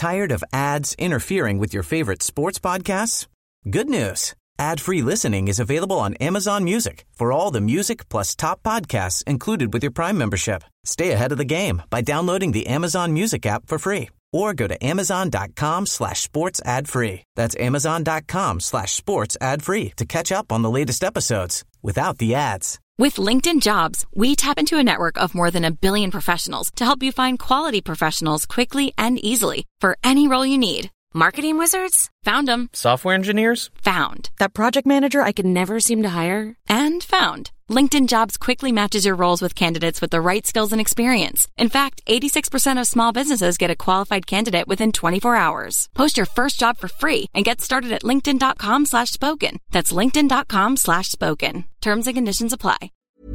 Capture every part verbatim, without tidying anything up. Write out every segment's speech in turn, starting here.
Tired of ads interfering with your favorite sports podcasts? Good news. Ad-free listening is available on Amazon Music for all the music plus top podcasts included with your Prime membership. Stay ahead of the game by downloading the Amazon Music app for free or go to amazon.com slash sports ad free. That's amazon.com slash sports ad free to catch up on the latest episodes without the ads. With LinkedIn Jobs, we tap into a network of more than a billion professionals to help you find quality professionals quickly and easily for any role you need. Marketing wizards? Found them. Software engineers? Found. That project manager I could never seem to hire? And found. LinkedIn Jobs quickly matches your roles with candidates with the right skills and experience. In fact, eighty-six percent of small businesses get a qualified candidate within twenty-four hours. Post your first job for free and get started at linkedin.com slash spoken. That's linkedin.com slash spoken. Terms and conditions apply.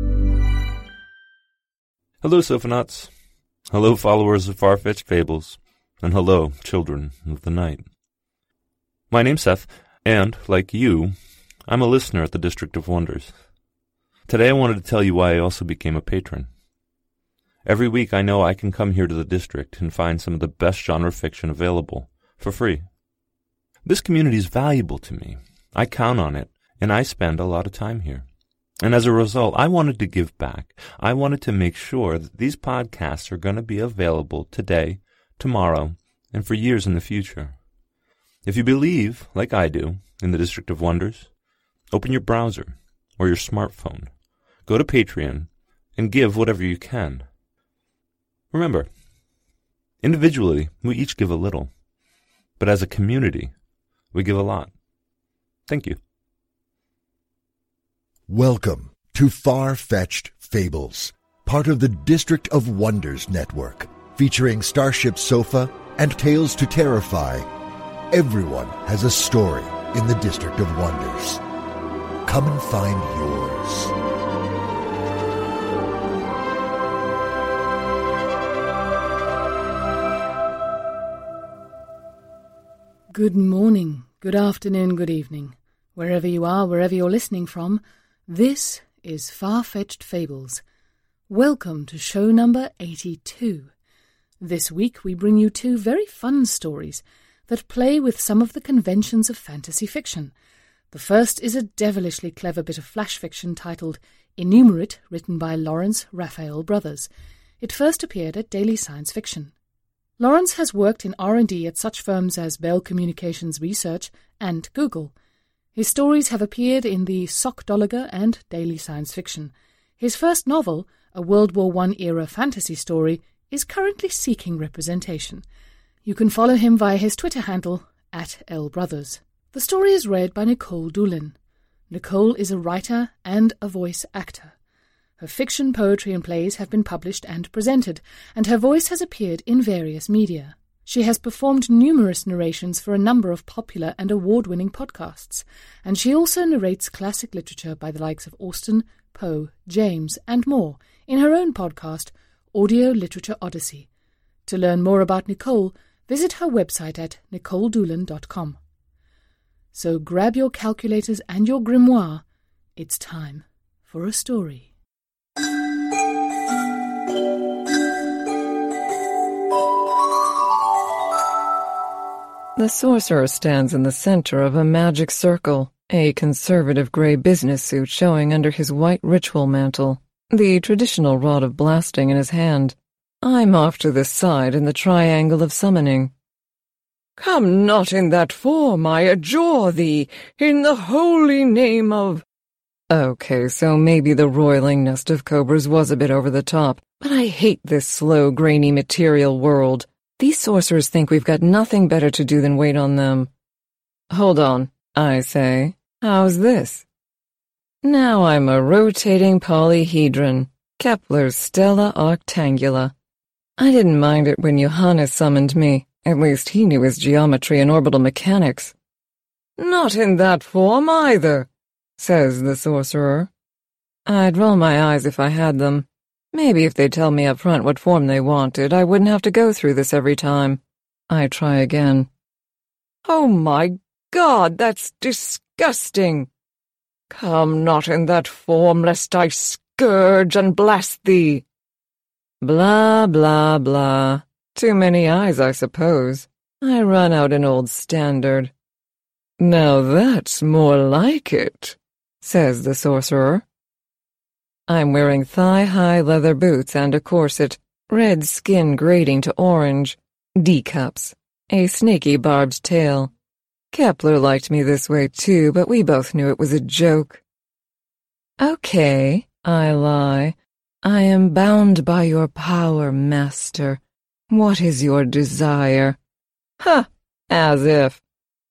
Hello, Sophonauts. Hello, followers of Far-Fetched Fables. And hello, children of the night. My name's Seth, and, like you, I'm a listener at the District of Wonders. Today I wanted to tell you why I also became a patron. Every week I know I can come here to the District and find some of the best genre fiction available, for free. This community is valuable to me. I count on it, and I spend a lot of time here. And as a result, I wanted to give back. I wanted to make sure that these podcasts are going to be available today, tomorrow, and for years in the future. If you believe, like I do, in the District of Wonders, open your browser or your smartphone, go to Patreon, and give whatever you can. Remember, individually, we each give a little, but as a community, we give a lot. Thank you. Welcome to Far-Fetched Fables, part of the District of Wonders network. Featuring Starship Sofa and Tales to Terrify, everyone has a story in the District of Wonders. Come and find yours. Good morning, good afternoon, good evening. Wherever you are, wherever you're listening from, this is Far-Fetched Fables. Welcome to show number eighty-two. This week we bring you two very fun stories that play with some of the conventions of fantasy fiction. The first is a devilishly clever bit of flash fiction titled Enumerate, written by Lawrence Raphael Brothers. It first appeared at Daily Science Fiction. Lawrence has worked in R and D at such firms as Bell Communications Research and Google. His stories have appeared in the Sockdolager and Daily Science Fiction. His first novel, a World War One era fantasy story, is currently seeking representation. You can follow him via his Twitter handle, at lbrothers. The story is read by Nicole Doolin. Nicole is a writer and a voice actor. Her fiction, poetry and plays have been published and presented, and her voice has appeared in various media. She has performed numerous narrations for a number of popular and award-winning podcasts, and she also narrates classic literature by the likes of Austen, Poe, James, and more in her own podcast, Audio Literature Odyssey. To learn more about Nicole, visit her website at nicole doolin dot com. So grab your calculators and your grimoire. It's time for a story. The sorcerer stands in the center of a magic circle, a conservative gray business suit showing under his white ritual mantle, the traditional rod of blasting in his hand. I'm off to the side in the triangle of summoning. Come not in that form, I adjure thee, in the holy name of... Okay, so maybe the roiling nest of cobras was a bit over the top, but I hate this slow, grainy material world. These sorcerers think we've got nothing better to do than wait on them. Hold on, I say. How's this? Now I'm a rotating polyhedron, Kepler's Stella Octangula. I didn't mind it when Johannes summoned me. At least he knew his geometry and orbital mechanics. Not in that form either, says the sorcerer. I'd roll my eyes if I had them. Maybe if they'd tell me up front what form they wanted, I wouldn't have to go through this every time. I try again. Oh my God, that's disgusting! Come not in that form, lest I scourge and blast thee. Blah, blah, blah. Too many eyes, I suppose. I run out an old standard. "Now that's more like it," says the sorcerer. I'm wearing thigh-high leather boots and a corset, red skin grading to orange, D-cups, a snaky barbed tail. Kepler liked me this way too, but we both knew it was a joke. "Okay," I lie. "I am bound by your power, master. What is your desire?" "Ha! As if."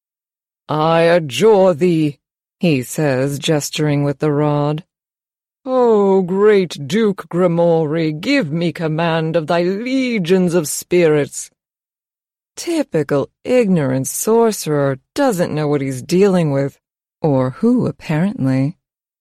"I adjure thee," he says, gesturing with the rod. "O great Duke Grimoire, give me command of thy legions of spirits." Typical ignorant sorcerer, doesn't know what he's dealing with, or who, apparently.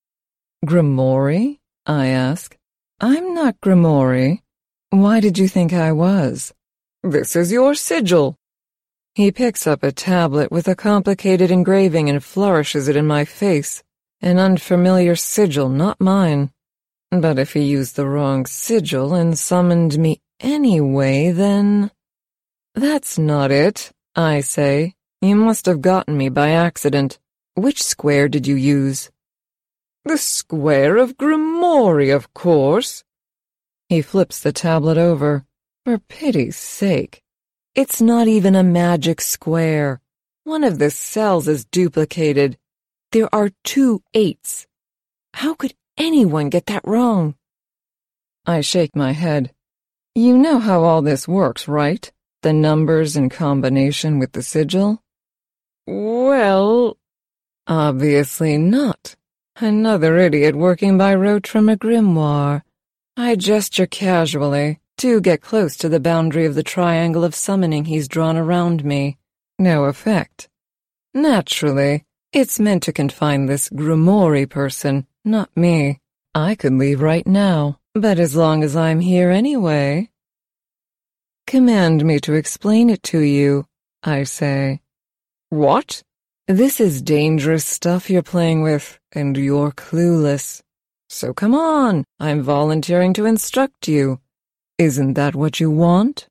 "Grimoire?" I ask. "I'm not Grimoire. Why did you think I was?" "This is your sigil." He picks up a tablet with a complicated engraving and flourishes it in my face. An unfamiliar sigil, not mine. But if he used the wrong sigil and summoned me anyway, then... "That's not it," I say. "You must have gotten me by accident. Which square did you use?" "The square of Grimoire, of course." He flips the tablet over. For pity's sake. It's not even a magic square. One of the cells is duplicated. There are two eights. How could anyone get that wrong? I shake my head. You know how all this works, right? The numbers in combination with the sigil? Well, obviously not. Another idiot working by rote from a grimoire. I gesture casually to get close to the boundary of the triangle of summoning he's drawn around me. No effect. Naturally, it's meant to confine this grimoire person, not me. I could leave right now, but as long as I'm here anyway. Command me to explain it to you, I say. What? This is dangerous stuff you're playing with, and you're clueless. So come on, I'm volunteering to instruct you. Isn't that what you want?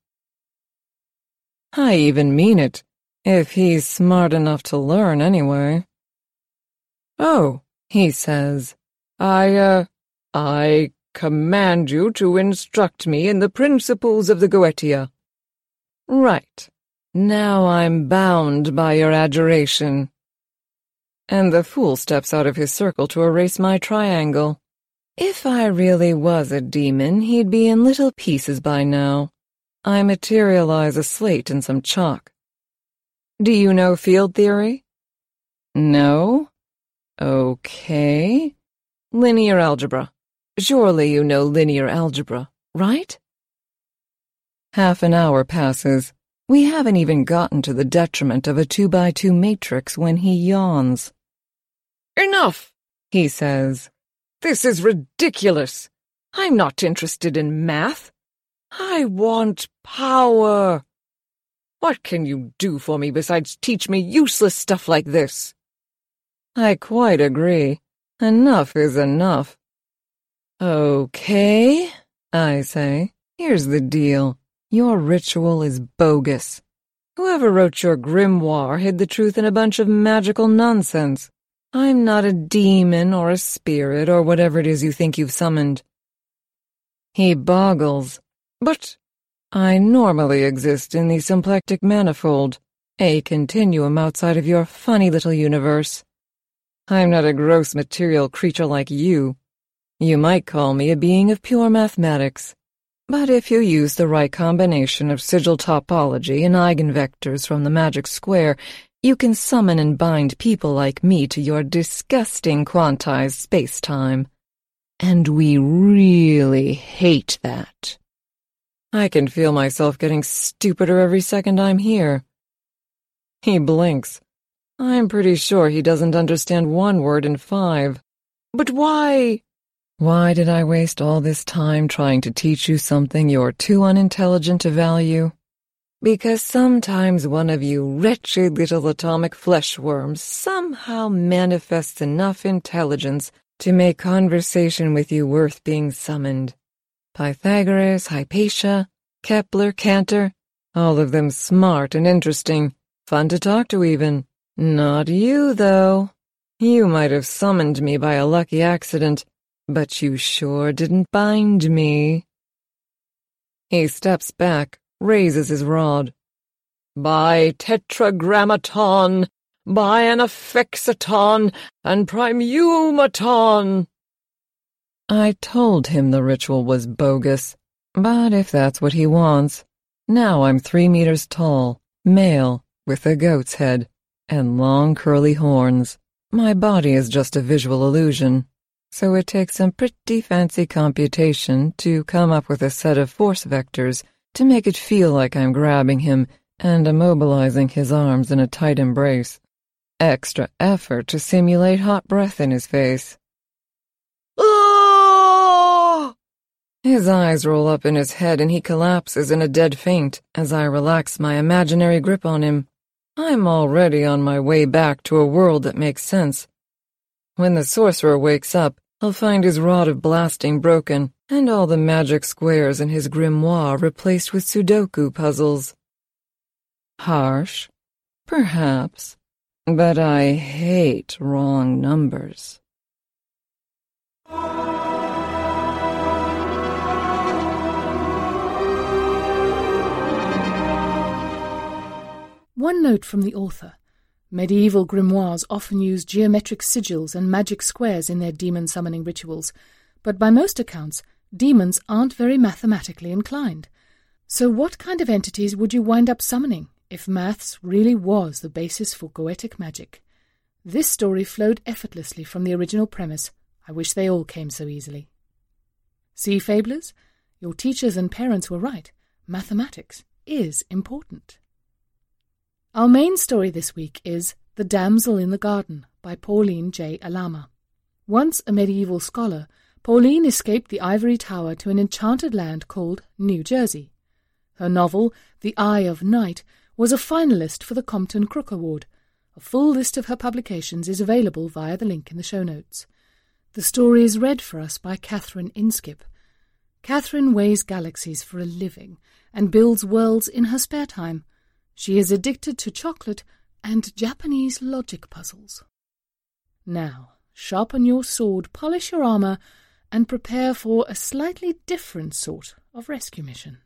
I even mean it, if he's smart enough to learn anyway. Oh, he says, I, uh, I command you to instruct me in the principles of the Goetia. Right. Now I'm bound by your adjuration. And the fool steps out of his circle to erase my triangle. If I really was a demon, he'd be in little pieces by now. I materialize a slate and some chalk. Do you know field theory? No? Okay. Linear algebra. Surely you know linear algebra, right? Half an hour passes. We haven't even gotten to the detriment of a two-by-two matrix when he yawns. Enough, he says. This is ridiculous. I'm not interested in math. I want power. What can you do for me besides teach me useless stuff like this? I quite agree. Enough is enough. Okay, I say. Here's the deal. Your ritual is bogus. Whoever wrote your grimoire hid the truth in a bunch of magical nonsense. I'm not a demon or a spirit or whatever it is you think you've summoned. He boggles. But I normally exist in the symplectic manifold, a continuum outside of your funny little universe. I'm not a gross material creature like you. You might call me a being of pure mathematics. But if you use the right combination of sigil topology and eigenvectors from the magic square, you can summon and bind people like me to your disgusting quantized space-time. And we really hate that. I can feel myself getting stupider every second I'm here. He blinks. I'm pretty sure he doesn't understand one word in five. But why? Why did I waste all this time trying to teach you something you're too unintelligent to value? Because sometimes one of you wretched little atomic fleshworms somehow manifests enough intelligence to make conversation with you worth being summoned. Pythagoras, Hypatia, Kepler, Cantor, All of them smart and interesting, fun to talk to even. Not you, though. You might have summoned me by a lucky accident, but you sure didn't bind me. He steps back, raises his rod. By Tetragrammaton, by Anaphexaton, and Primumaton. I told him the ritual was bogus, but if that's what he wants, now I'm three meters tall, male, with a goat's head, and long curly horns. My body is just a visual illusion, so it takes some pretty fancy computation to come up with a set of force vectors to make it feel like I'm grabbing him and immobilizing his arms in a tight embrace. Extra effort to simulate hot breath in his face. Oh! His eyes roll up in his head and he collapses in a dead faint as I relax my imaginary grip on him. I'm already on my way back to a world that makes sense. When the sorcerer wakes up, he'll find his rod of blasting broken and all the magic squares in his grimoire replaced with Sudoku puzzles. Harsh? Perhaps. But I hate wrong numbers. One note from the author. Medieval grimoires often use geometric sigils and magic squares in their demon-summoning rituals, but by most accounts, demons aren't very mathematically inclined. So what kind of entities would you wind up summoning if maths really was the basis for goetic magic? This story flowed effortlessly from the original premise. I wish they all came so easily. See, Fablers? Your teachers and parents were right. Mathematics is important. Our main story this week is The Damsel in the Garden by Pauline J. Alama. Once a medieval scholar, Pauline escaped the ivory tower to an enchanted land called New Jersey. Her novel, The Eye of Night, was a finalist for the Compton Crook Award. A full list of her publications is available via the link in the show notes. The story is read for us by Catherine Inskip. Catherine weighs galaxies for a living and builds worlds in her spare time. She is addicted to chocolate and Japanese logic puzzles. Now, sharpen your sword, polish your armour, and prepare for a slightly different sort of rescue mission.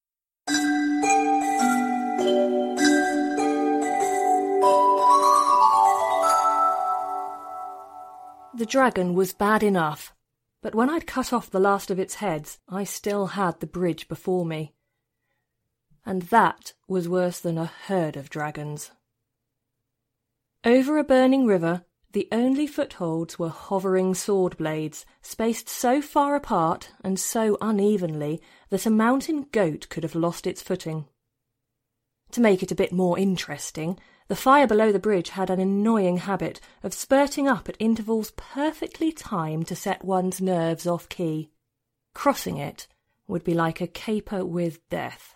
The dragon was bad enough, but when I'd cut off the last of its heads, I still had the bridge before me. And that was worse than a herd of dragons. Over a burning river, the only footholds were hovering sword blades, spaced so far apart and so unevenly that a mountain goat could have lost its footing. To make it a bit more interesting, the fire below the bridge had an annoying habit of spurting up at intervals perfectly timed to set one's nerves off key. Crossing it would be like a caper with death.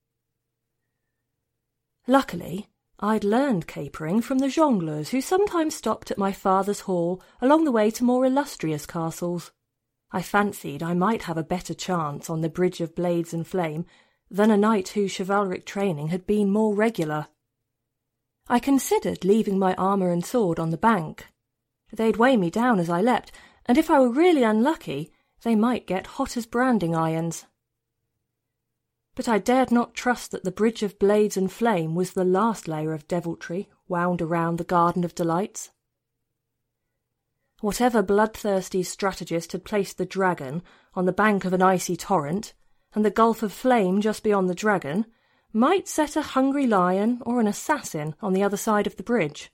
Luckily, I'd learned capering from the jongleurs who sometimes stopped at my father's hall along the way to more illustrious castles. I fancied I might have a better chance on the Bridge of Blades and Flame than a knight whose chivalric training had been more regular. I considered leaving my armour and sword on the bank. They'd weigh me down as I leapt, and if I were really unlucky, they might get hot as branding irons. But I dared not trust that the Bridge of Blades and Flame was the last layer of deviltry wound around the Garden of Delights. Whatever bloodthirsty strategist had placed the dragon on the bank of an icy torrent, and the gulf of flame just beyond the dragon, might set a hungry lion or an assassin on the other side of the bridge.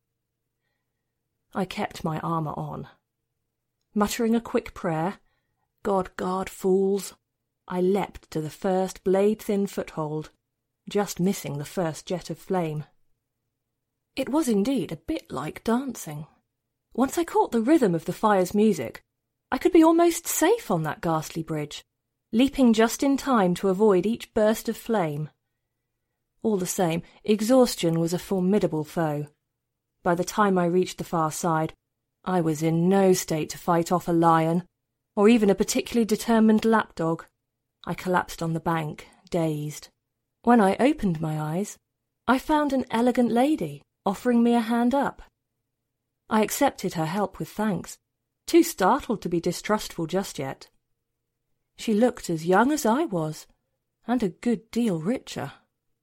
I kept my armour on. Muttering a quick prayer, God guard fools, I leapt to the first blade-thin foothold, just missing the first jet of flame. It was indeed a bit like dancing. Once I caught the rhythm of the fire's music, I could be almost safe on that ghastly bridge, leaping just in time to avoid each burst of flame. All the same, exhaustion was a formidable foe. By the time I reached the far side, I was in no state to fight off a lion, or even a particularly determined lapdog. I collapsed on the bank, dazed. When I opened my eyes, I found an elegant lady offering me a hand up. I accepted her help with thanks, too startled to be distrustful just yet. She looked as young as I was, and a good deal richer.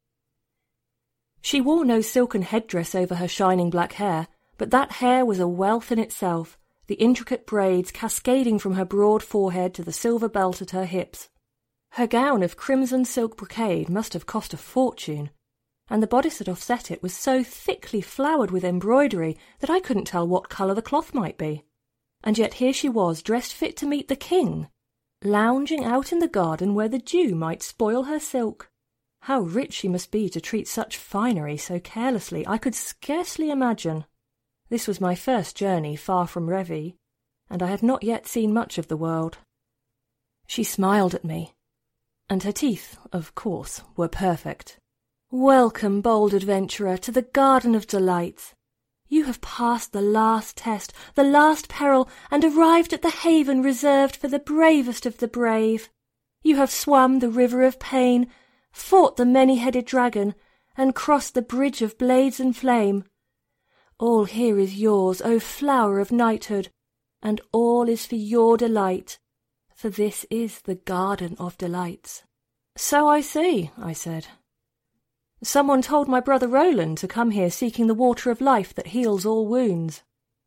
She wore no silken headdress over her shining black hair, but that hair was a wealth in itself, the intricate braids cascading from her broad forehead to the silver belt at her hips. Her gown of crimson silk brocade must have cost a fortune, and the bodice that offset it was so thickly flowered with embroidery that I couldn't tell what colour the cloth might be. And yet here she was, dressed fit to meet the king, lounging out in the garden where the dew might spoil her silk. How rich she must be to treat such finery so carelessly, I could scarcely imagine. This was my first journey far from Revy, and I had not yet seen much of the world. She smiled at me, and her teeth, of course, were perfect. "Welcome, bold adventurer, to the Garden of Delights. You have passed the last test, the last peril, and arrived at the haven reserved for the bravest of the brave. You have swum the river of pain, fought the many-headed dragon, and crossed the bridge of blades and flame. All here is yours, O flower of knighthood, and all is for your delight, for this is the Garden of Delights." "So I see," I said. "Someone told my brother Roland to come here seeking the water of life that heals all wounds."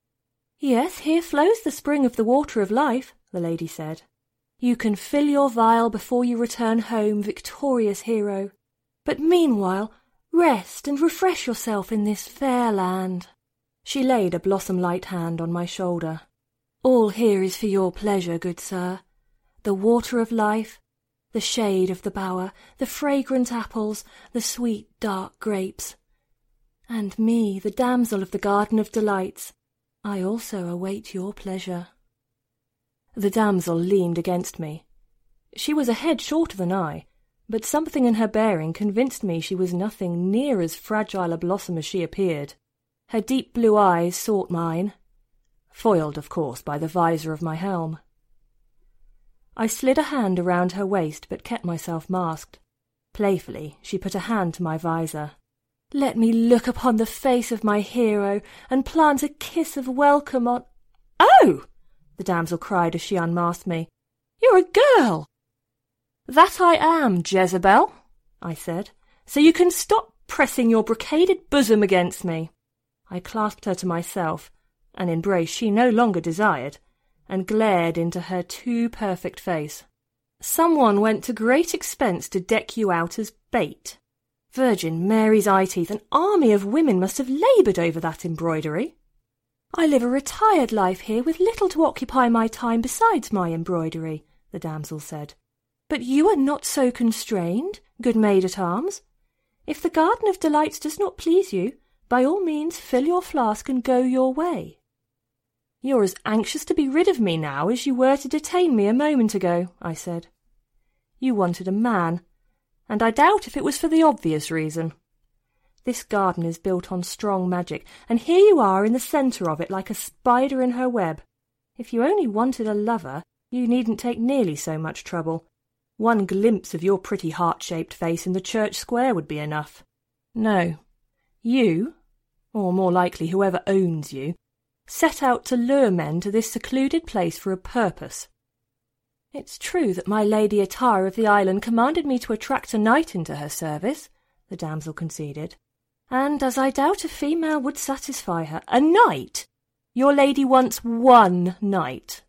"Yes, here flows the spring of the water of life," the lady said. "You can fill your vial before you return home, victorious hero. But meanwhile, rest and refresh yourself in this fair land." She laid a blossom-light hand on my shoulder. "All here is for your pleasure, good sir. The water of life, the shade of the bower, the fragrant apples, the sweet dark grapes. And me, the damsel of the Garden of Delights, I also await your pleasure." The damsel leaned against me. She was a head shorter than I, but something in her bearing convinced me she was nothing near as fragile a blossom as she appeared. Her deep blue eyes sought mine, foiled, of course, by the visor of my helm. I slid a hand around her waist, but kept myself masked. Playfully, she put a hand to my visor. "Let me look upon the face of my hero, and plant a kiss of welcome on—" "Oh!" the damsel cried as she unmasked me. "You're a girl!" "That I am, Jezebel," I said, "so you can stop pressing your brocaded bosom against me." I clasped her to myself, an embrace she no longer desired, and glared into her too perfect face. "Someone went to great expense to deck you out as bait. Virgin Mary's eye-teeth, an army of women must have laboured over that embroidery. I live a retired life here with little to occupy my time besides my embroidery," the damsel said. "But you are not so constrained, good maid-at-arms. If the Garden of Delights does not please you, by all means fill your flask and go your way." "You're as anxious to be rid of me now as you were to detain me a moment ago," I said. "You wanted a man, and I doubt if it was for the obvious reason. This garden is built on strong magic, and here you are in the centre of it like a spider in her web. If you only wanted a lover, you needn't take nearly so much trouble. One glimpse of your pretty heart-shaped face in the church square would be enough. No, you, or more likely whoever owns you, set out to lure men to this secluded place for a purpose. It's true that my Lady Atara of the island commanded me to attract a knight into her service," the damsel conceded, "and as I doubt a female would satisfy her—" "A knight? Your lady wants one knight.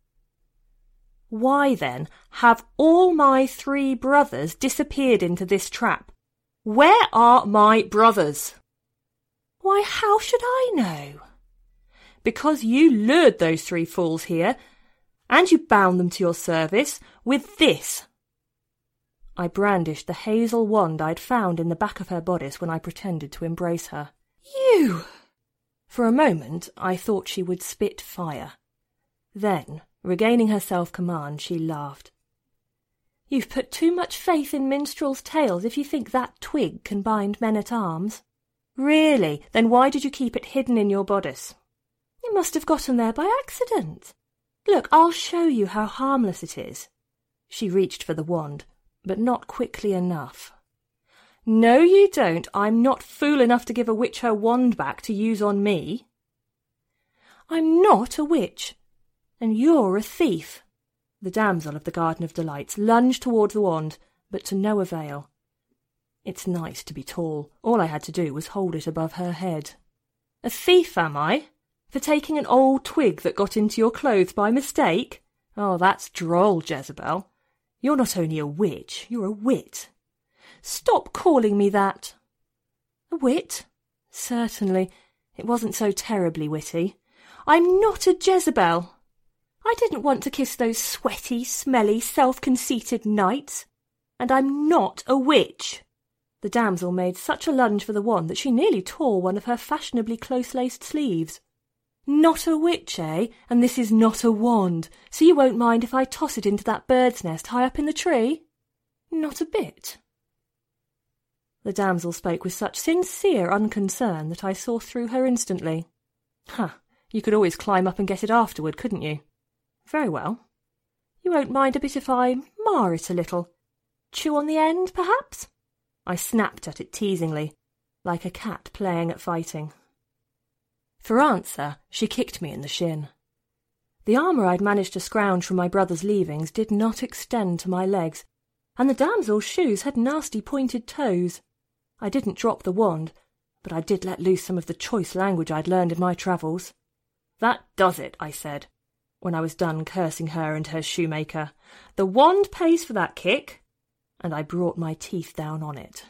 Why, then, have all my three brothers disappeared into this trap? Where are my brothers?" "Why, how should I know?" "Because you lured those three fools here, and you bound them to your service with this." I brandished the hazel wand I'd found in the back of her bodice when I pretended to embrace her. "You!" For a moment I thought she would spit fire. Then, regaining her self-command, she laughed. "You've put too much faith in minstrels' tales if you think that twig can bind men-at-arms. Really? Then why did you keep it hidden in your bodice?" "It must have gotten there by accident. Look, I'll show you how harmless it is." She reached for the wand, but not quickly enough. No, you don't. I'm not fool enough to give a witch her wand back to use on me. I'm not a witch, and you're a thief. The damsel of the Garden of Delights lunged toward the wand, but to no avail. It's nice to be tall. All I had to do was hold it above her head. A thief, am I? For taking an old twig that got into your clothes by mistake? Oh, that's droll, Jezebel. You're not only a witch, you're a wit. Stop calling me that. A wit? Certainly. It wasn't so terribly witty. I'm not a Jezebel. I didn't want to kiss those sweaty, smelly, self-conceited knights. And I'm not a witch. The damsel made such a lunge for the wand that she nearly tore one of her fashionably close-laced sleeves. Not a witch, eh? And this is not a wand, so you won't mind if I toss it into that bird's nest high up in the tree? Not a bit. The damsel spoke with such sincere unconcern that I saw through her instantly. Huh, you could always climb up and get it afterward, couldn't you? Very well. You won't mind a bit if I mar it a little. Chew on the end, perhaps? I snapped at it teasingly, like a cat playing at fighting. For answer, she kicked me in the shin. The armour I'd managed to scrounge from my brother's leavings did not extend to my legs, and the damsel's shoes had nasty pointed toes. I didn't drop the wand, but I did let loose some of the choice language I'd learned in my travels. That does it, I said, when I was done cursing her and her shoemaker. The wand pays for that kick, and I brought my teeth down on it.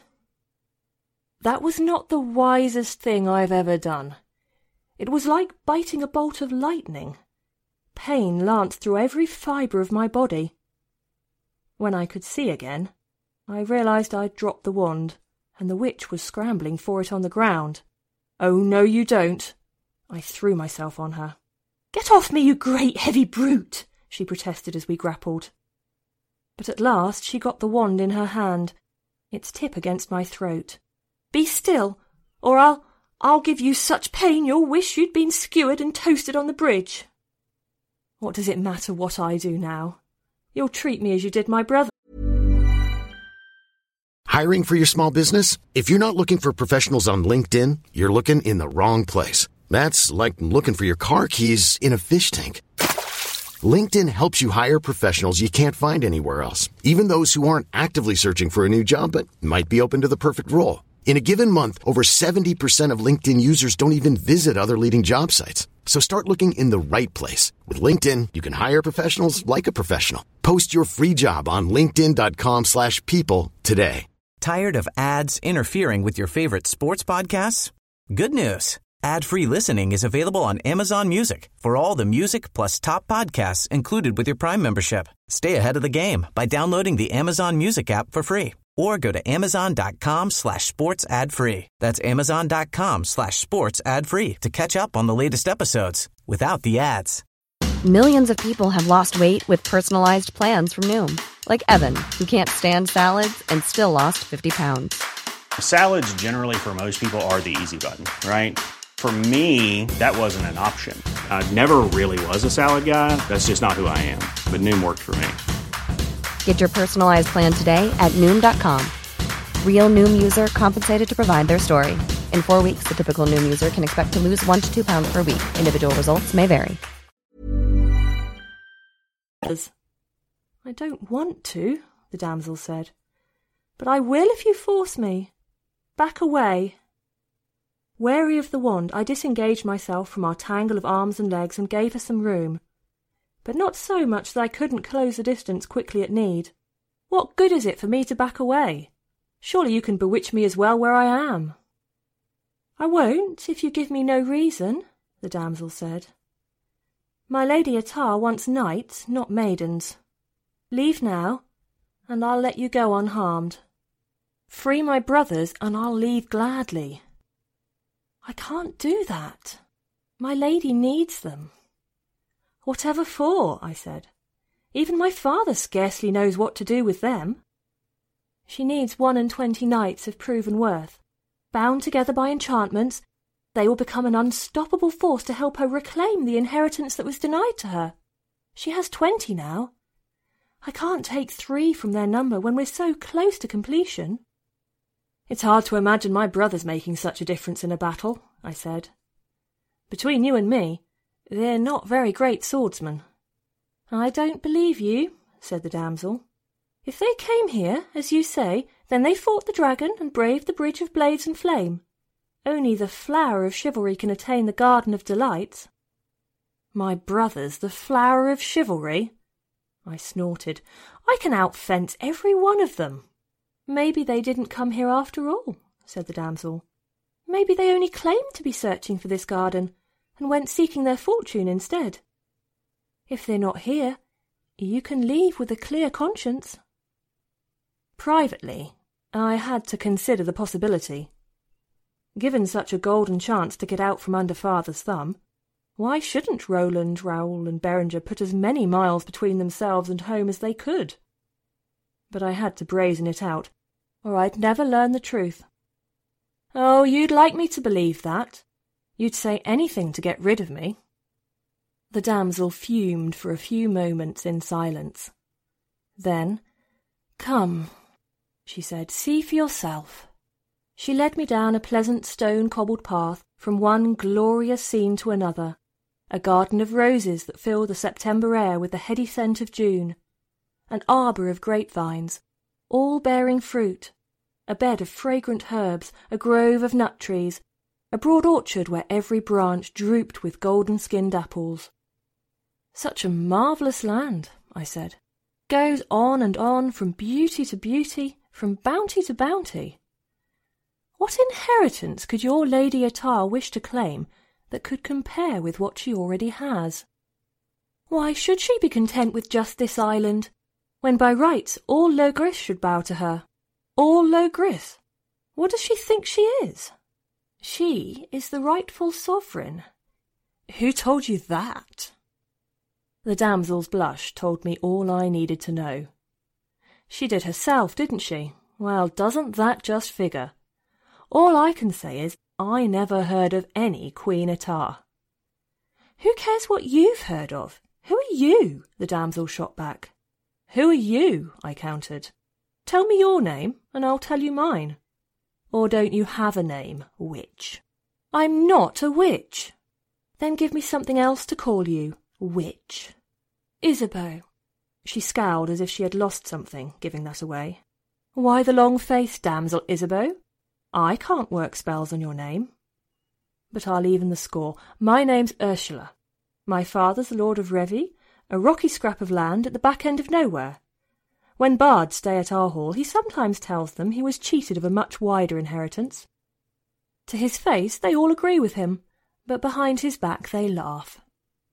That was not the wisest thing I've ever done. It was like biting a bolt of lightning. Pain lanced through every fibre of my body. When I could see again, I realised I'd dropped the wand, and the witch was scrambling for it on the ground. Oh, no, you don't. I threw myself on her. Get off me, you great heavy brute, she protested as we grappled. But at last she got the wand in her hand, its tip against my throat. Be still, or I'll... I'll give you such pain you'll wish you'd been skewered and toasted on the bridge. What does it matter what I do now? You'll treat me as you did my brother. Hiring for your small business? If you're not looking for professionals on LinkedIn, you're looking in the wrong place. That's like looking for your car keys in a fish tank. LinkedIn helps you hire professionals you can't find anywhere else, even those who aren't actively searching for a new job but might be open to the perfect role. In a given month, over seventy percent of LinkedIn users don't even visit other leading job sites. So start looking in the right place. With LinkedIn, you can hire professionals like a professional. Post your free job on linkedin.com slash people today. Tired of ads interfering with your favorite sports podcasts? Good news. Ad-free listening is available on Amazon Music for all the music plus top podcasts included with your Prime membership. Stay ahead of the game by downloading the Amazon Music app for free or go to amazon.com slash sports ad free. That's amazon.com slash sports ad free to catch up on the latest episodes without the ads. Millions of people have lost weight with personalized plans from Noom, like Evan, who can't stand salads and still lost fifty pounds. Salads generally for most people are the easy button, right? For me, that wasn't an option. I never really was a salad guy. That's just not who I am. But Noom worked for me. Get your personalized plan today at Noom dot com. Real Noom user compensated to provide their story. In four weeks, the typical Noom user can expect to lose one to two pounds per week. Individual results may vary. I don't want to, the damsel said. But I will if you force me. Back away. Wary of the wand, I disengaged myself from our tangle of arms and legs and gave her some room. But not so much that I couldn't close the distance quickly at need. What good is it for me to back away? Surely you can bewitch me as well where I am. I won't, if you give me no reason, the damsel said. My Lady Attar wants knights, not maidens. Leave now, and I'll let you go unharmed. Free my brothers, and I'll leave gladly. I can't do that. My lady needs them. Whatever for, I said. Even my father scarcely knows what to do with them. She needs one and twenty knights of proven worth. Bound together by enchantments, they will become an unstoppable force to help her reclaim the inheritance that was denied to her. She has twenty now. I can't take three from their number when we're so close to completion. It's hard to imagine my brothers making such a difference in a battle, I said. Between you and me, they're not very great swordsmen. I don't believe you, said the damsel. If they came here, as you say, then they fought the dragon and braved the bridge of blades and flame. Only the flower of chivalry can attain the garden of delights. My brothers, the flower of chivalry? I snorted. I can outfence every one of them. Maybe they didn't come here after all, said the damsel. Maybe they only claimed to be searching for this garden, and went seeking their fortune instead. If they're not here, you can leave with a clear conscience. Privately, I had to consider the possibility. Given such a golden chance to get out from under father's thumb, why shouldn't Roland, Raoul, and Berenger put as many miles between themselves and home as they could? But I had to brazen it out, or I'd never learn the truth. Oh, you'd like me to believe that. You'd say anything to get rid of me. The damsel fumed for a few moments in silence. Then, "Come," she said, "see for yourself." She led me down a pleasant stone-cobbled path from one glorious scene to another, a garden of roses that filled the September air with the heady scent of June, an arbour of grapevines, all bearing fruit, a bed of fragrant herbs, a grove of nut trees, a broad orchard where every branch drooped with golden-skinned apples. Such a marvellous land, I said. Goes on and on, from beauty to beauty, from bounty to bounty. What inheritance could your Lady Attar wish to claim that could compare with what she already has? Why should she be content with just this island, when by rights all Logris should bow to her? All Logris? What does she think she is? She is the rightful sovereign. Who told you that? The damsel's blush told me all I needed to know. She did herself, didn't she? Well, doesn't that just figure? All I can say is I never heard of any Queen Attar. Who cares what you've heard of? Who are you? The damsel shot back. Who are you? I countered. Tell me your name, and I'll tell you mine. Or don't you have a name, witch? I'm not a witch. Then give me something else to call you, witch. Isabeau. She scowled as if she had lost something, giving that away. Why the long face, damsel Isabeau? I can't work spells on your name. But I'll even the score. My name's Ursula. My father's Lord of Revy, a rocky scrap of land at the back end of nowhere. When bards stay at our hall, he sometimes tells them he was cheated of a much wider inheritance. To his face they all agree with him, but behind his back they laugh.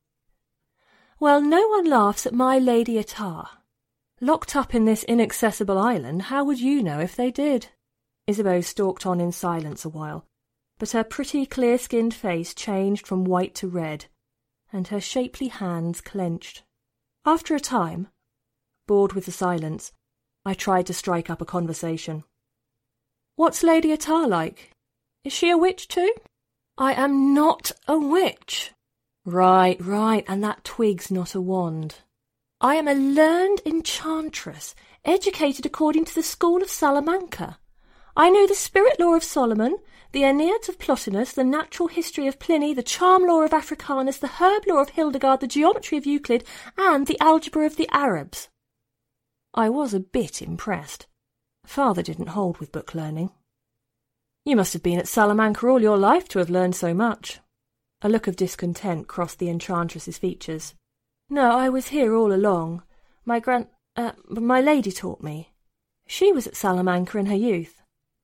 Well, no one laughs at my Lady Attar. Locked up in this inaccessible island, how would you know if they did? Isabeau stalked on in silence a while, but her pretty clear-skinned face changed from white to red, and her shapely hands clenched. After a time, bored with the silence, I tried to strike up a conversation. What's Lady Attar like? Is she a witch too? I am not a witch. Right, right, and that twig's not a wand. I am a learned enchantress, educated according to the school of Salamanca. I know the spirit lore of Solomon, the Aeneid of Plotinus, the natural history of Pliny, the charm lore of Africanus, the herb lore of Hildegard, the geometry of Euclid, and the algebra of the Arabs. I was a bit impressed. Father didn't hold with book learning. You must have been at Salamanca all your life to have learned so much. A look of discontent crossed the enchantress's features. No, I was here all along. My grand... Uh, my lady taught me. She was at Salamanca in her youth.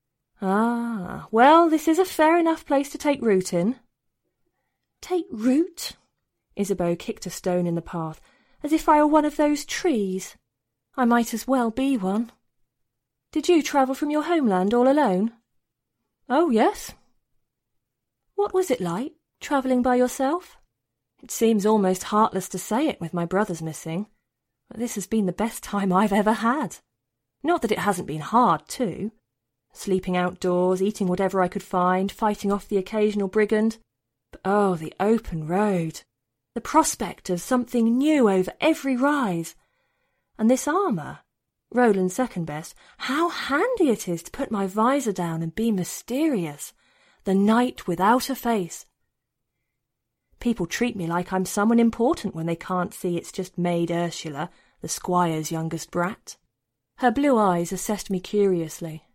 Ah, well, this is a fair enough place to take root in. Take root? Isabeau kicked a stone in the path, as if I were one of those trees. I might as well be one. Did you travel from your homeland all alone? Oh, yes. What was it like, travelling by yourself? It seems almost heartless to say it with my brothers missing, but this has been the best time I've ever had. Not that it hasn't been hard, too. Sleeping outdoors, eating whatever I could find, fighting off the occasional brigand. But oh, the open road. The prospect of something new over every rise. And this armour. Roland second best. How handy it is to put my visor down and be mysterious. The knight without a face. People treat me like I'm someone important when they can't see it's just Maid Ursula, the squire's youngest brat. Her blue eyes assessed me curiously.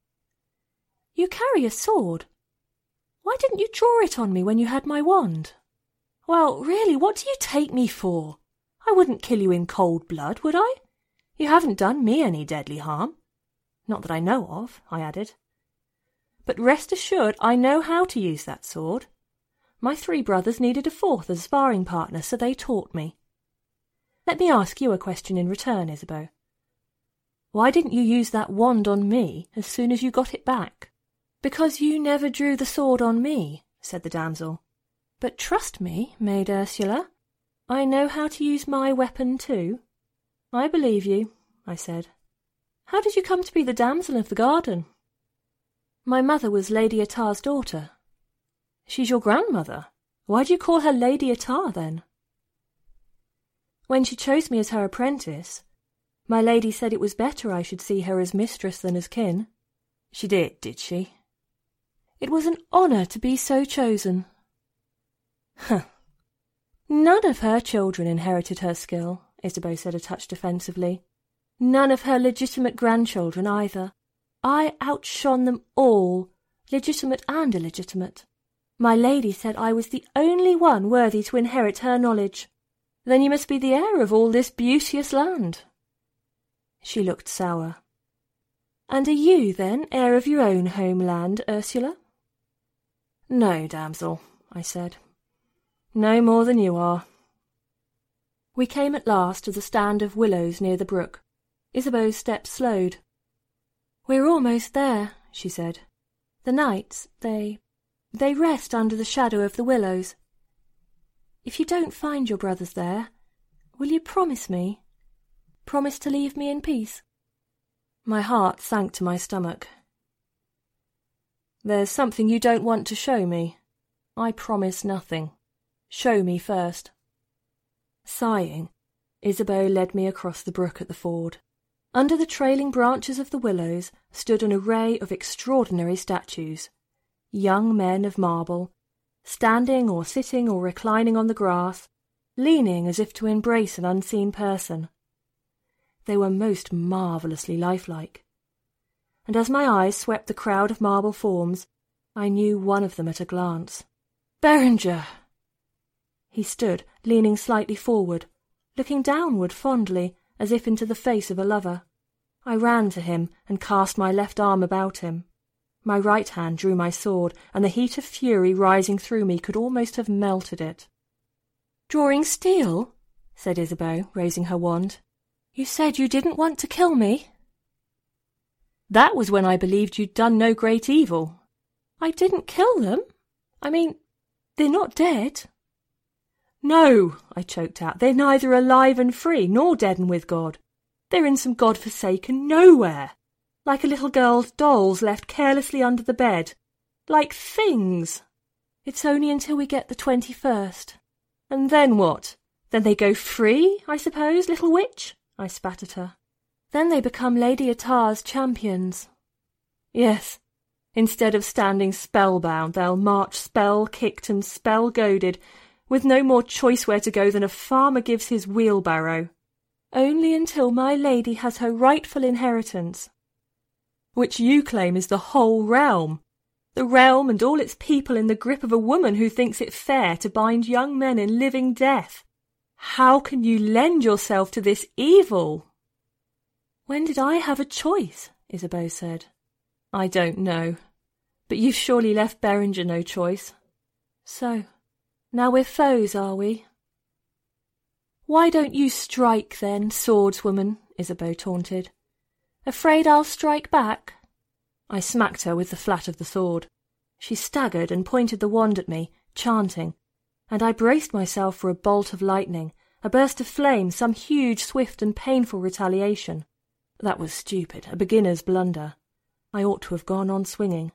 You carry a sword. Why didn't you draw it on me when you had my wand? Well, really, what do you take me for? I wouldn't kill you in cold blood, would I? You haven't done me any deadly harm. Not that I know of, I added. But rest assured I know how to use that sword. My three brothers needed a fourth as a sparring partner, so they taught me. Let me ask you a question in return, Isabeau. Why didn't you use that wand on me as soon as you got it back? Because you never drew the sword on me, said the damsel. But trust me, Maid Ursula, I know how to use my weapon too. I believe you, I said. How did you come to be the damsel of the garden? My mother was Lady Attar's daughter. She's your grandmother. Why do you call her Lady Attar, then? When she chose me as her apprentice, my lady said it was better I should see her as mistress than as kin. She did, did she? It was an honour to be so chosen. Huh. None of her children inherited her skill, Isabeau said a touch defensively. None of her legitimate grandchildren either. I outshone them all, legitimate and illegitimate. My lady said I was the only one worthy to inherit her knowledge. Then you must be the heir of all this beauteous land. She looked sour. And are you, then, heir of your own homeland, Ursula? No, damsel, I said. No more than you are. We came at last to the stand of willows near the brook. Isabeau's steps slowed. We're almost there, she said. The knights, they... they rest under the shadow of the willows. If you don't find your brothers there, will you promise me? Promise to leave me in peace? My heart sank to my stomach. There's something you don't want to show me. I promise nothing. Show me first. Sighing, Isabeau led me across the brook at the ford. Under the trailing branches of the willows stood an array of extraordinary statues. Young men of marble, standing or sitting or reclining on the grass, leaning as if to embrace an unseen person. They were most marvellously lifelike. And as my eyes swept the crowd of marble forms, I knew one of them at a glance. Berenger! He stood, leaning slightly forward, looking downward fondly, as if into the face of a lover. I ran to him and cast my left arm about him. My right hand drew my sword, and the heat of fury rising through me could almost have melted it. Drawing steel? Said Isabeau, raising her wand. You said you didn't want to kill me. That was when I believed you'd done no great evil. I didn't kill them. I mean, they're not dead. No, I choked out, they're neither alive and free, nor dead and with God. They're in some God-forsaken nowhere, like a little girl's dolls left carelessly under the bed, like things. It's only until we get the twenty-first. And then what? Then they go free, I suppose, little witch? I spat at her. Then they become Lady Attar's champions. Yes, instead of standing spellbound, they'll march spell-kicked and spell-goaded, with no more choice where to go than a farmer gives his wheelbarrow. Only until my lady has her rightful inheritance, which you claim is the whole realm, the realm and all its people in the grip of a woman who thinks it fair to bind young men in living death. How can you lend yourself to this evil? When did I have a choice? Isabeau said. I don't know, but you've surely left Berenger no choice. So, now we're foes, are we? Why don't you strike, then, swordswoman? Isabeau taunted. Afraid I'll strike back? I smacked her with the flat of the sword. She staggered and pointed the wand at me, chanting, and I braced myself for a bolt of lightning, a burst of flame, some huge, swift and painful retaliation. That was stupid, a beginner's blunder. I ought to have gone on swinging.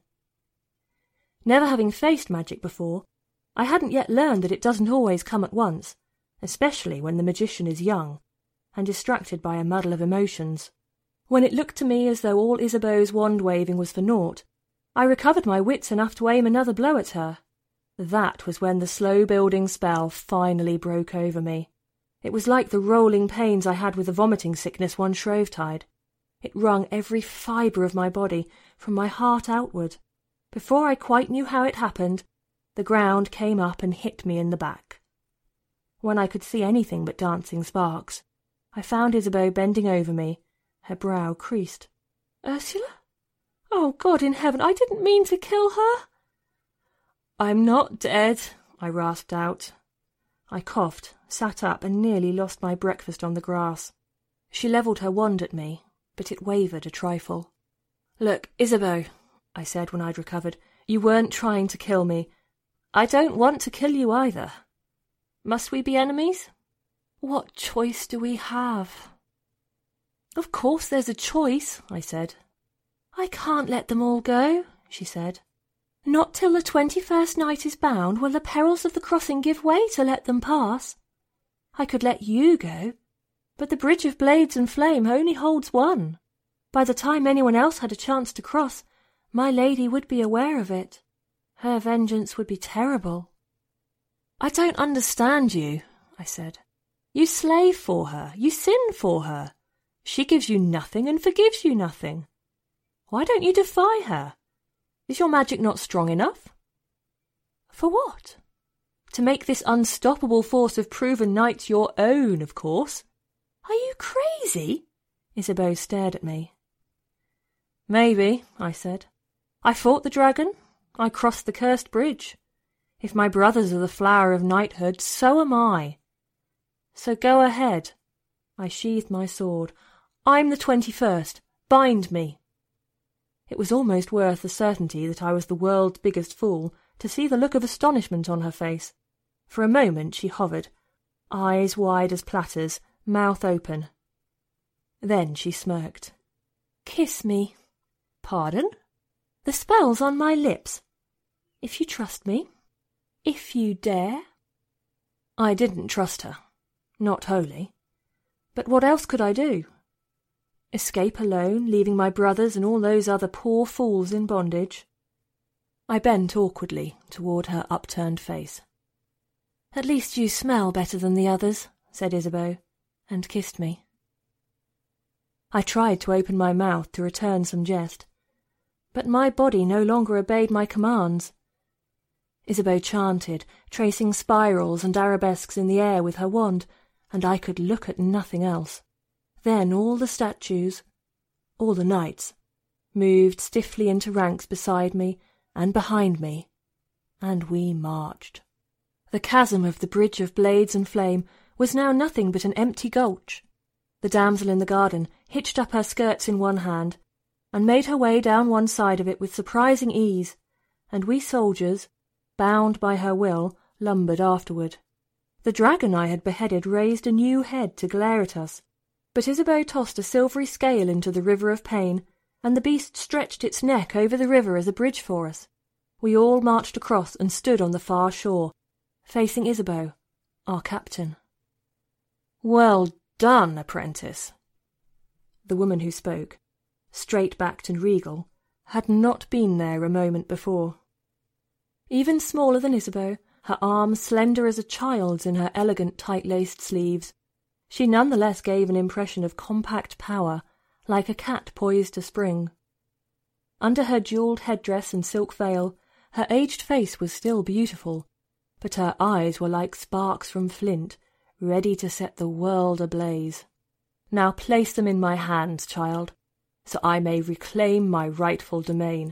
Never having faced magic before, I hadn't yet learned that it doesn't always come at once, especially when the magician is young and distracted by a muddle of emotions, When it looked to me as though all Isabeau's wand-waving was for naught, I recovered my wits enough to aim another blow at her. That was when the slow-building spell finally broke over me. It was like the rolling pains I had with the vomiting sickness one Shrovetide. It wrung every fibre of my body, from my heart outward. Before I quite knew how it happened, the ground came up and hit me in the back. When I could see anything but dancing sparks, I found Isabeau bending over me, her brow creased. "Ursula? Oh, God in heaven, I didn't mean to kill her." "I'm not dead," I rasped out. I coughed, sat up, and nearly lost my breakfast on the grass. She levelled her wand at me, but it wavered a trifle. "Look, Isabeau," I said when I'd recovered, "you weren't trying to kill me. I don't want to kill you either. Must we be enemies? What choice do we have?" "Of course there's a choice," I said. "I can't let them all go," she said. "Not till the twenty-first night is bound will the perils of the crossing give way to let them pass. I could let you go, but the Bridge of Blades and Flame only holds one. By the time anyone else had a chance to cross, my lady would be aware of it. Her vengeance would be terrible." "I don't understand you," I said. "You slave for her, you sin for her. She gives you nothing and forgives you nothing. Why don't you defy her? Is your magic not strong enough?" "For what?" "To make this unstoppable force of proven knights your own, of course." "Are you crazy?" Isabeau stared at me. "Maybe," I said. "I fought the dragon. I crossed the cursed bridge. If my brothers are the flower of knighthood, so am I. So go ahead." I sheathed my sword. "I'm the twenty-first. Bind me." It was almost worth the certainty that I was the world's biggest fool to see the look of astonishment on her face. For a moment she hovered, eyes wide as platters, mouth open. Then she smirked. "Kiss me." "Pardon?" "The spell's on my lips. If you trust me. If you dare." I didn't trust her. Not wholly. But what else could I do? Escape alone, leaving my brothers and all those other poor fools in bondage? I bent awkwardly toward her upturned face. "At least you smell better than the others," said Isabeau, and kissed me. I tried to open my mouth to return some jest, but my body no longer obeyed my commands. Isabeau chanted, tracing spirals and arabesques in the air with her wand, and I could look at nothing else. Then all the statues, all the knights, moved stiffly into ranks beside me and behind me, and we marched. The chasm of the Bridge of Blades and Flame was now nothing but an empty gulch. The damsel in the garden hitched up her skirts in one hand, and made her way down one side of it with surprising ease, and we soldiers, bound by her will, lumbered afterward. The dragon I had beheaded raised a new head to glare at us, but Isabeau tossed a silvery scale into the river of pain, and the beast stretched its neck over the river as a bridge for us. We all marched across and stood on the far shore, facing Isabeau, our captain. "Well done, apprentice." The woman who spoke, straight-backed and regal, had not been there a moment before. Even smaller than Isabeau, her arms slender as a child's in her elegant tight-laced sleeves, she none the less gave an impression of compact power, like a cat poised to spring. Under her jewelled headdress and silk veil, her aged face was still beautiful, but her eyes were like sparks from flint, ready to set the world ablaze. "Now place them in my hands, child, so I may reclaim my rightful domain."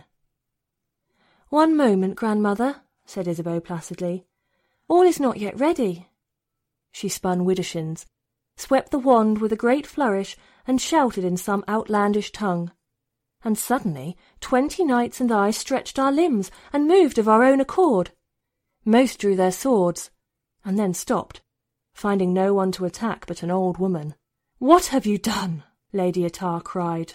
"One moment, grandmother," said Isabeau placidly. "All is not yet ready." She spun widdershins, swept the wand with a great flourish, and shouted in some outlandish tongue. And suddenly twenty knights and I stretched our limbs and moved of our own accord. Most drew their swords, and then stopped, finding no one to attack but an old woman. "What have you done?" Lady Attar cried.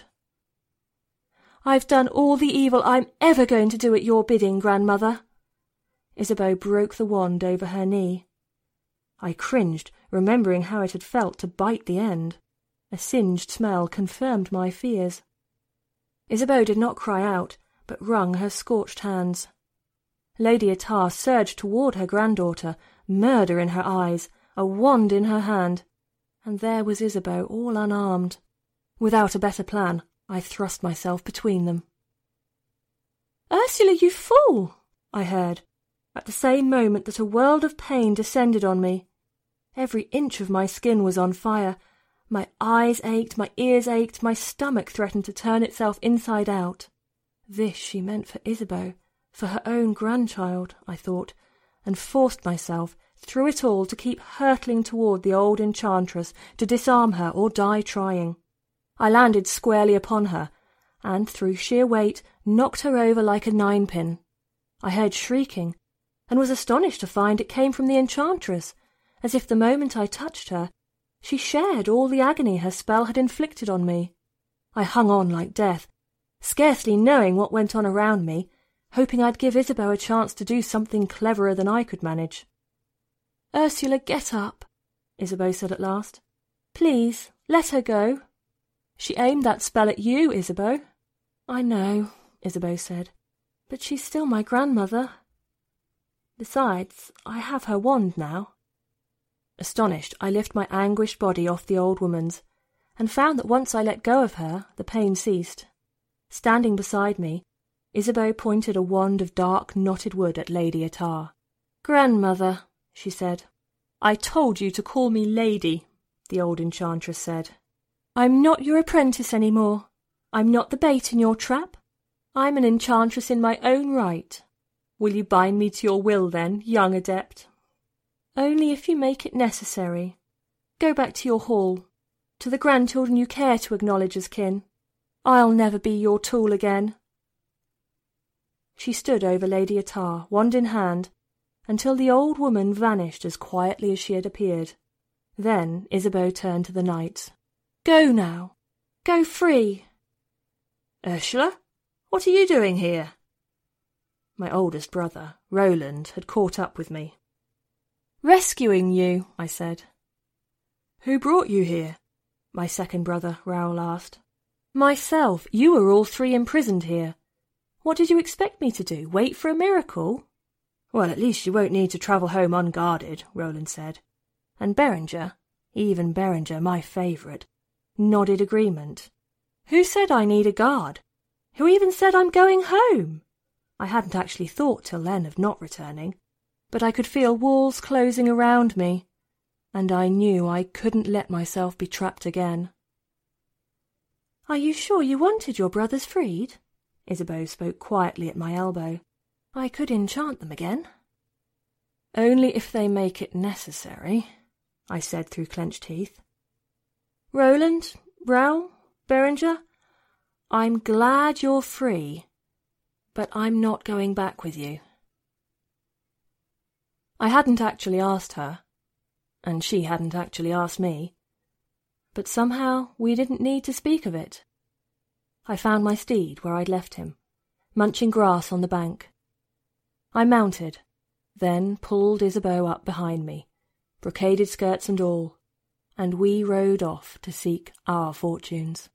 "I've done all the evil I'm ever going to do at your bidding, grandmother." Isabeau broke the wand over her knee. I cringed, remembering how it had felt to bite the end. A singed smell confirmed my fears. Isabeau did not cry out, but wrung her scorched hands. Lady Attar surged toward her granddaughter, murder in her eyes, a wand in her hand, and there was Isabeau all unarmed. Without a better plan, I thrust myself between them. "Ursula, you fool!" I heard, at the same moment that a world of pain descended on me. Every inch of my skin was on fire. My eyes ached, my ears ached, my stomach threatened to turn itself inside out. This she meant for Isabeau, for her own grandchild, I thought, and forced myself, through it all, to keep hurtling toward the old enchantress, to disarm her or die trying. I landed squarely upon her, and, through sheer weight, knocked her over like a ninepin. I heard shrieking, and was astonished to find it came from the enchantress, as if the moment I touched her, she shared all the agony her spell had inflicted on me. I hung on like death, scarcely knowing what went on around me, hoping I'd give Isabeau a chance to do something cleverer than I could manage. "Ursula, get up," Isabeau said at last. "Please, let her go." "She aimed that spell at you, Isabeau." "I know," Isabeau said, "but she's still my grandmother. Besides, I have her wand now." Astonished, I lifted my anguished body off the old woman's, and found that once I let go of her, the pain ceased. Standing beside me, Isabeau pointed a wand of dark, knotted wood at Lady Attar. "Grandmother," she said. "I told you to call me Lady," the old enchantress said. "I'm not your apprentice any more. I'm not the bait in your trap. I'm an enchantress in my own right. Will you bind me to your will, then, young adept?" "Only if you make it necessary. Go back to your hall, to the grandchildren you care to acknowledge as kin. I'll never be your tool again." She stood over Lady Attar, wand in hand, until the old woman vanished as quietly as she had appeared. Then Isabeau turned to the knights. "Go now. Go free." "Ursula, what are you doing here?" My oldest brother, Roland, had caught up with me. "Rescuing you," I said. "Who brought you here?" my second brother, Raoul, asked. "Myself. You were all three imprisoned here. What did you expect me to do, wait for a miracle?" "Well, at least you won't need to travel home unguarded," Roland said. And Berenger, even Berenger, my favourite, nodded agreement. "Who said I need a guard? Who even said I'm going home?" I hadn't actually thought till then of not returning, but I could feel walls closing around me, and I knew I couldn't let myself be trapped again. "Are you sure you wanted your brothers freed?" Isabeau spoke quietly at my elbow. "I could enchant them again." "Only if they make it necessary," I said through clenched teeth. "Roland, Raoul, Berenger, I'm glad you're free, but I'm not going back with you." I hadn't actually asked her, and she hadn't actually asked me, but somehow we didn't need to speak of it. I found my steed where I'd left him, munching grass on the bank. I mounted, then pulled Isabeau up behind me, brocaded skirts and all, and we rode off to seek our fortunes.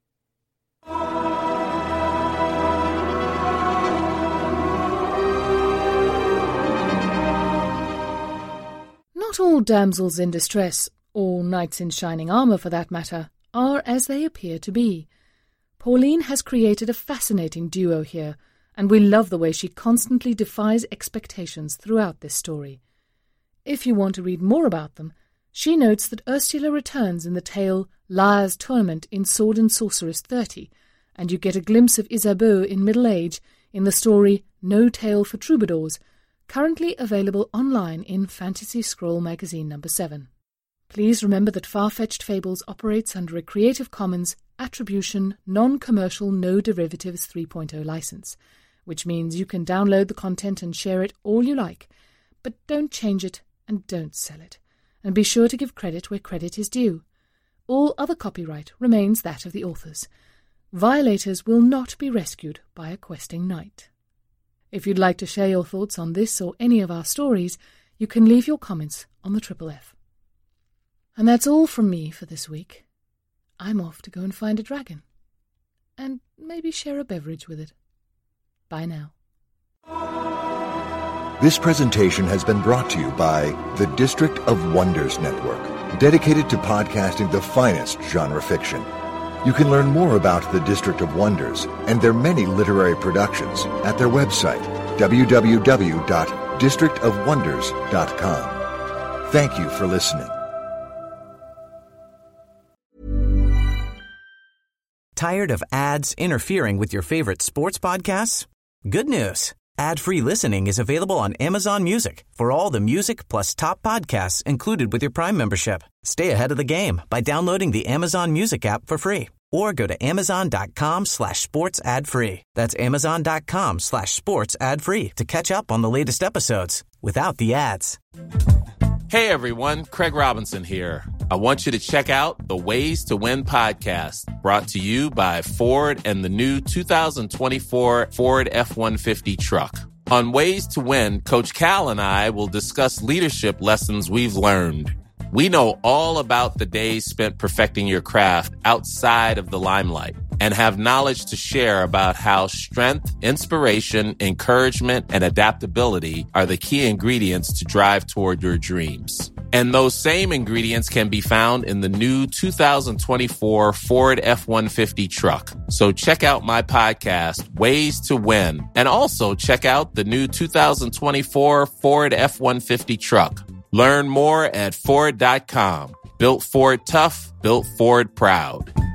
Not all damsels in distress, or knights in shining armour for that matter, are as they appear to be. Pauline has created a fascinating duo here, and we love the way she constantly defies expectations throughout this story. If you want to read more about them, she notes that Ursula returns in the tale Liar's Tournament in Sword and Sorceress thirty, and you get a glimpse of Isabeau in middle age in the story No Tale for Troubadours, currently available online in Fantasy Scroll Magazine number seven. Please remember that Far-Fetched Fables operates under a Creative Commons Attribution Non-Commercial No Derivatives three point oh license, which means you can download the content and share it all you like, but don't change it and don't sell it, and be sure to give credit where credit is due. All other copyright remains that of the authors. Violators will not be rescued by a questing knight. If you'd like to share your thoughts on this or any of our stories, you can leave your comments on the Triple F. And that's all from me for this week. I'm off to go and find a dragon. And maybe share a beverage with it. Bye now. This presentation has been brought to you by the District of Wonders Network, dedicated to podcasting the finest genre fiction. You can learn more about the District of Wonders and their many literary productions at their website, w w w dot district of wonders dot com. Thank you for listening. Tired of ads interfering with your favorite sports podcasts? Good news. Ad-free listening is available on Amazon Music for all the music plus top podcasts included with your Prime membership. Stay ahead of the game by downloading the Amazon Music app for free or go to amazon.com slash sports ad free. That's amazon.com slash sports ad free to catch up on the latest episodes without the ads. Hey everyone, Craig Robinson here. I want you to check out the Ways to Win podcast, brought to you by Ford and the new two thousand twenty-four Ford F one fifty truck. On Ways to Win, Coach Cal and I will discuss leadership lessons we've learned. We know all about the days spent perfecting your craft outside of the limelight and have knowledge to share about how strength, inspiration, encouragement, and adaptability are the key ingredients to drive toward your dreams. And those same ingredients can be found in the new two thousand twenty-four Ford F one fifty truck. So check out my podcast, Ways to Win, and also check out the new two thousand twenty-four Ford F one fifty truck. Learn more at Ford dot com. Built Ford tough, built Ford proud.